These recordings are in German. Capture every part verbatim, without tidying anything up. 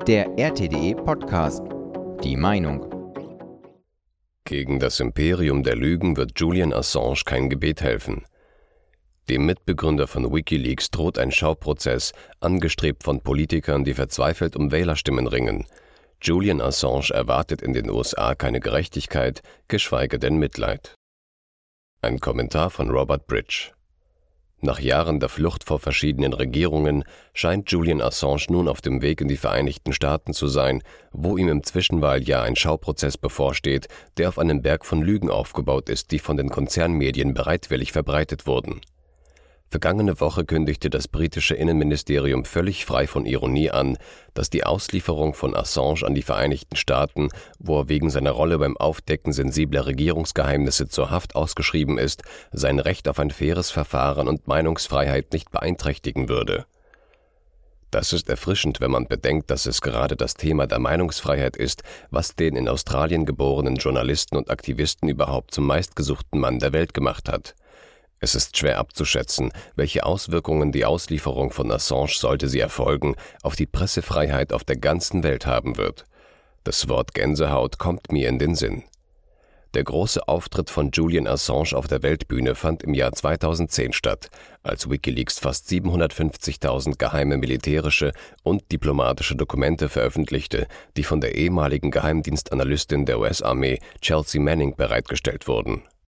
Der R T D E-Podcast. Die Meinung. Gegen das Imperium der Lügen wird Julian Assange kein Gebet helfen. Dem Mitbegründer von WikiLeaks droht ein Schauprozess, angestrebt von Politikern, die verzweifelt um Wählerstimmen ringen. Julian Assange erwartet in den U S A keine Gerechtigkeit, geschweige denn Mitleid. Ein Kommentar von Robert Bridge. Nach Jahren der Flucht vor verschiedenen Regierungen scheint Julian Assange nun auf dem Weg in die Vereinigten Staaten zu sein, wo ihm im Zwischenwahljahr ein Schauprozess bevorsteht, der auf einem Berg von Lügen aufgebaut ist, die von den Konzernmedien bereitwillig verbreitet wurden. Vergangene Woche kündigte das britische Innenministerium völlig frei von Ironie an, dass die Auslieferung von Assange an die Vereinigten Staaten, wo er wegen seiner Rolle beim Aufdecken sensibler Regierungsgeheimnisse zur Haft ausgeschrieben ist, sein Recht auf ein faires Verfahren und Meinungsfreiheit nicht beeinträchtigen würde. Das ist erfrischend, wenn man bedenkt, dass es gerade das Thema der Meinungsfreiheit ist, was den in Australien geborenen Journalisten und Aktivisten überhaupt zum meistgesuchten Mann der Welt gemacht hat. Es ist schwer abzuschätzen, welche Auswirkungen die Auslieferung von Assange, sollte sie erfolgen, auf die Pressefreiheit auf der ganzen Welt haben wird. Das Wort Gänsehaut kommt mir in den Sinn. Der große Auftritt von Julian Assange auf der Weltbühne fand im Jahr zweitausendzehn statt, als WikiLeaks fast siebenhundertfünfzigtausend geheime militärische und diplomatische Dokumente veröffentlichte, die von der ehemaligen Geheimdienstanalystin der U S-Armee Chelsea Manning bereitgestellt wurden.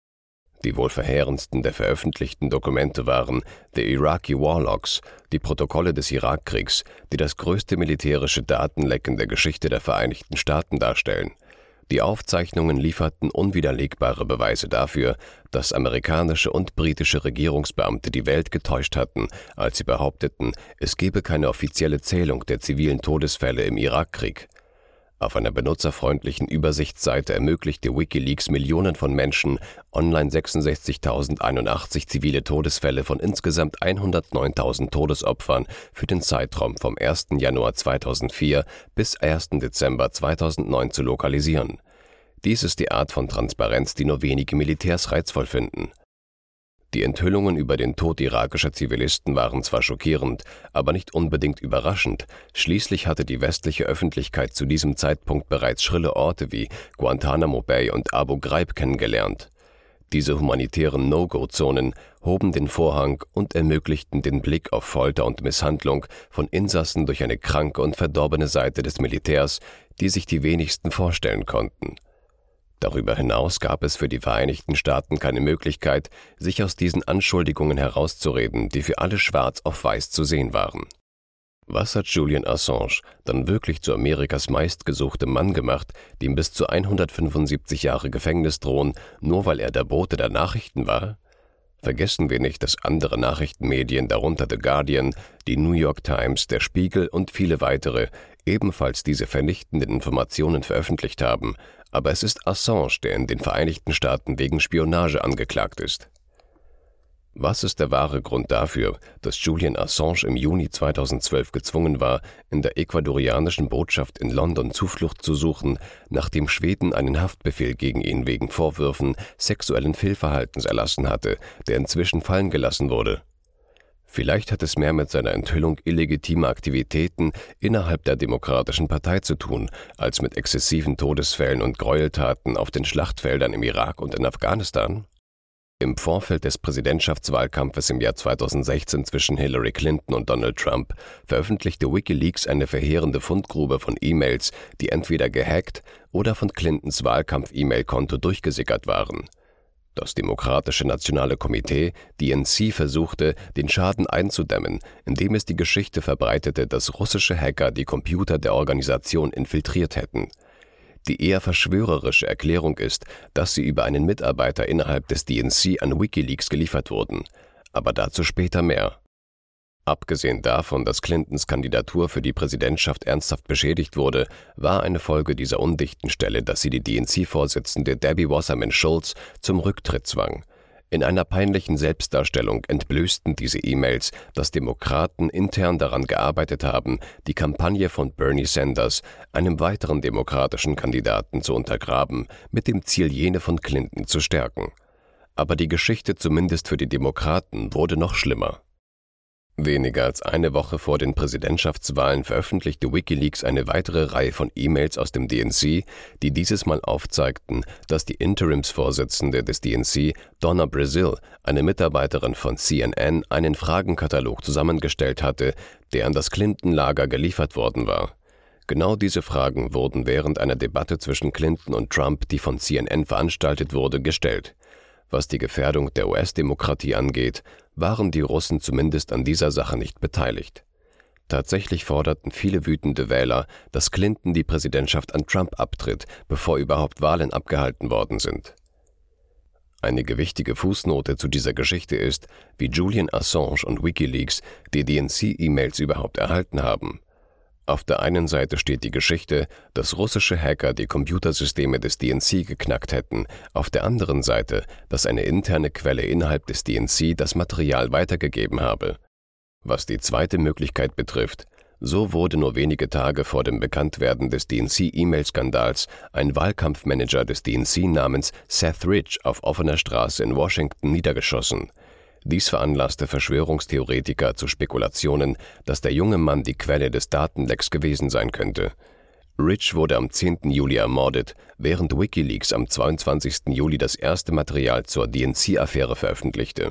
Die wohl verheerendsten der veröffentlichten Dokumente waren The Iraqi War Logs, die Protokolle des Irakkriegs, die das größte militärische Datenleck in der Geschichte der Vereinigten Staaten darstellen. Die Aufzeichnungen lieferten unwiderlegbare Beweise dafür, dass amerikanische und britische Regierungsbeamte die Welt getäuscht hatten, als sie behaupteten, es gebe keine offizielle Zählung der zivilen Todesfälle im Irakkrieg. Auf einer benutzerfreundlichen Übersichtsseite ermöglichte WikiLeaks Millionen von Menschen online sechsundsechzigtausendeinundachtzig zivile Todesfälle von insgesamt hundertneuntausend Todesopfern für den Zeitraum vom ersten Januar zweitausendvier bis ersten Dezember zweitausendneun zu lokalisieren. Dies ist die Art von Transparenz, die nur wenige Militärs reizvoll finden. Die Enthüllungen über den Tod irakischer Zivilisten waren zwar schockierend, aber nicht unbedingt überraschend. Schließlich hatte die westliche Öffentlichkeit zu diesem Zeitpunkt bereits schrille Orte wie Guantanamo Bay und Abu Ghraib kennengelernt. Diese humanitären No-Go-Zonen hoben den Vorhang und ermöglichten den Blick auf Folter und Misshandlung von Insassen durch eine kranke und verdorbene Seite des Militärs, die sich die wenigsten vorstellen konnten. Darüber hinaus gab es für die Vereinigten Staaten keine Möglichkeit, sich aus diesen Anschuldigungen herauszureden, die für alle schwarz auf weiß zu sehen waren. Was hat Julian Assange dann wirklich zu Amerikas meistgesuchtem Mann gemacht, dem bis zu hundertfünfundsiebzig Jahre Gefängnis drohen, nur weil er der Bote der Nachrichten war? Vergessen wir nicht, dass andere Nachrichtenmedien, darunter The Guardian, die New York Times, der Spiegel und viele weitere, ebenfalls diese vernichtenden Informationen veröffentlicht haben, aber es ist Assange, der in den Vereinigten Staaten wegen Spionage angeklagt ist. Was ist der wahre Grund dafür, dass Julian Assange im Juni zweitausendzwölf gezwungen war, in der ecuadorianischen Botschaft in London Zuflucht zu suchen, nachdem Schweden einen Haftbefehl gegen ihn wegen Vorwürfen sexuellen Fehlverhaltens erlassen hatte, der inzwischen fallen gelassen wurde? Vielleicht hat es mehr mit seiner Enthüllung illegitimer Aktivitäten innerhalb der Demokratischen Partei zu tun, als mit exzessiven Todesfällen und Gräueltaten auf den Schlachtfeldern im Irak und in Afghanistan? Im Vorfeld des Präsidentschaftswahlkampfes im Jahr zweitausendsechzehn zwischen Hillary Clinton und Donald Trump veröffentlichte WikiLeaks eine verheerende Fundgrube von E-Mails, die entweder gehackt oder von Clintons Wahlkampf-E-Mail-Konto durchgesickert waren. Das Demokratische Nationale Komitee, D N C, versuchte, den Schaden einzudämmen, indem es die Geschichte verbreitete, dass russische Hacker die Computer der Organisation infiltriert hätten. Die eher verschwörerische Erklärung ist, dass sie über einen Mitarbeiter innerhalb des D N C an WikiLeaks geliefert wurden. Aber dazu später mehr. Abgesehen davon, dass Clintons Kandidatur für die Präsidentschaft ernsthaft beschädigt wurde, war eine Folge dieser undichten Stelle, dass sie die D N C-Vorsitzende Debbie Wasserman Schultz zum Rücktritt zwang. In einer peinlichen Selbstdarstellung entblößten diese E-Mails, dass Demokraten intern daran gearbeitet haben, die Kampagne von Bernie Sanders, einem weiteren demokratischen Kandidaten, zu untergraben, mit dem Ziel, jene von Clinton zu stärken. Aber die Geschichte, zumindest für die Demokraten, wurde noch schlimmer. Weniger als eine Woche vor den Präsidentschaftswahlen veröffentlichte WikiLeaks eine weitere Reihe von E-Mails aus dem D N C, die dieses Mal aufzeigten, dass die Interimsvorsitzende des D N C, Donna Brazile, eine Mitarbeiterin von C N N, einen Fragenkatalog zusammengestellt hatte, der an das Clinton-Lager geliefert worden war. Genau diese Fragen wurden während einer Debatte zwischen Clinton und Trump, die von C N N veranstaltet wurde, gestellt. Was die Gefährdung der U S-Demokratie angeht, waren die Russen zumindest an dieser Sache nicht beteiligt. Tatsächlich forderten viele wütende Wähler, dass Clinton die Präsidentschaft an Trump abtritt, bevor überhaupt Wahlen abgehalten worden sind. Eine gewichtige Fußnote zu dieser Geschichte ist, wie Julian Assange und WikiLeaks die D N C-E-Mails überhaupt erhalten haben. Auf der einen Seite steht die Geschichte, dass russische Hacker die Computersysteme des D N C geknackt hätten, auf der anderen Seite, dass eine interne Quelle innerhalb des D N C das Material weitergegeben habe. Was die zweite Möglichkeit betrifft, so wurde nur wenige Tage vor dem Bekanntwerden des D N C-E-Mail-Skandals ein Wahlkampfmanager des D N C namens Seth Rich auf offener Straße in Washington niedergeschossen. Dies veranlasste Verschwörungstheoretiker zu Spekulationen, dass der junge Mann die Quelle des Datenlecks gewesen sein könnte. Rich wurde am zehnten Juli ermordet, während WikiLeaks am zweiundzwanzigsten Juli das erste Material zur D N C-Affäre veröffentlichte.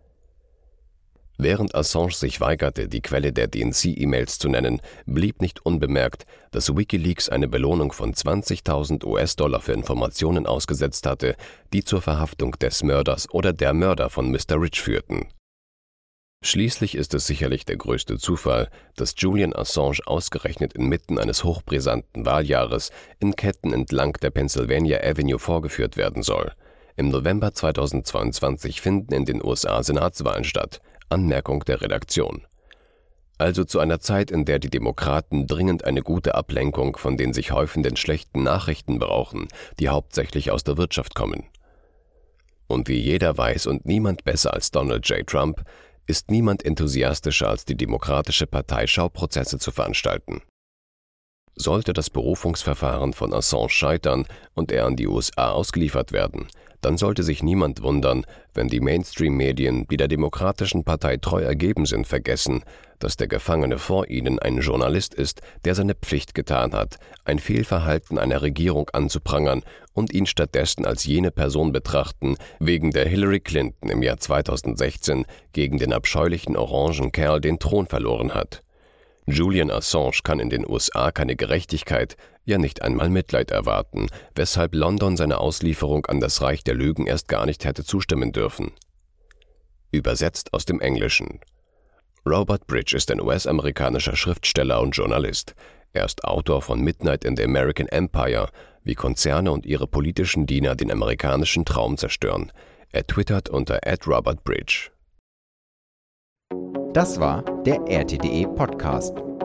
Während Assange sich weigerte, die Quelle der D N C-E-Mails zu nennen, blieb nicht unbemerkt, dass WikiLeaks eine Belohnung von zwanzigtausend U S-Dollar für Informationen ausgesetzt hatte, die zur Verhaftung des Mörders oder der Mörder von Mister Rich führten. Schließlich ist es sicherlich der größte Zufall, dass Julian Assange ausgerechnet inmitten eines hochbrisanten Wahljahres in Ketten entlang der Pennsylvania Avenue vorgeführt werden soll. Im November zweitausendzweiundzwanzig finden in den U S A Senatswahlen statt. Anmerkung der Redaktion. Also zu einer Zeit, in der die Demokraten dringend eine gute Ablenkung von den sich häufenden schlechten Nachrichten brauchen, die hauptsächlich aus der Wirtschaft kommen. Und wie jeder weiß und niemand besser als Donald J. Trump, ist niemand enthusiastischer als die Demokratische Partei, Schauprozesse zu veranstalten. Sollte das Berufungsverfahren von Assange scheitern und er an die U S A ausgeliefert werden, dann sollte sich niemand wundern, wenn die Mainstream-Medien, die der Demokratischen Partei treu ergeben sind, vergessen, dass der Gefangene vor ihnen ein Journalist ist, der seine Pflicht getan hat, ein Fehlverhalten einer Regierung anzuprangern und ihn stattdessen als jene Person betrachten, wegen der Hillary Clinton im Jahr zweitausendsechzehn gegen den abscheulichen orangen Kerl den Thron verloren hat. Julian Assange kann in den U S A keine Gerechtigkeit, ja nicht einmal Mitleid erwarten, weshalb London seine Auslieferung an das Reich der Lügen erst gar nicht hätte zustimmen dürfen. Übersetzt aus dem Englischen. Robert Bridge ist ein U S-amerikanischer Schriftsteller und Journalist. Er ist Autor von Midnight in the American Empire, wie Konzerne und ihre politischen Diener den amerikanischen Traum zerstören. Er twittert unter at robert bridge. Das war der R T D E Podcast.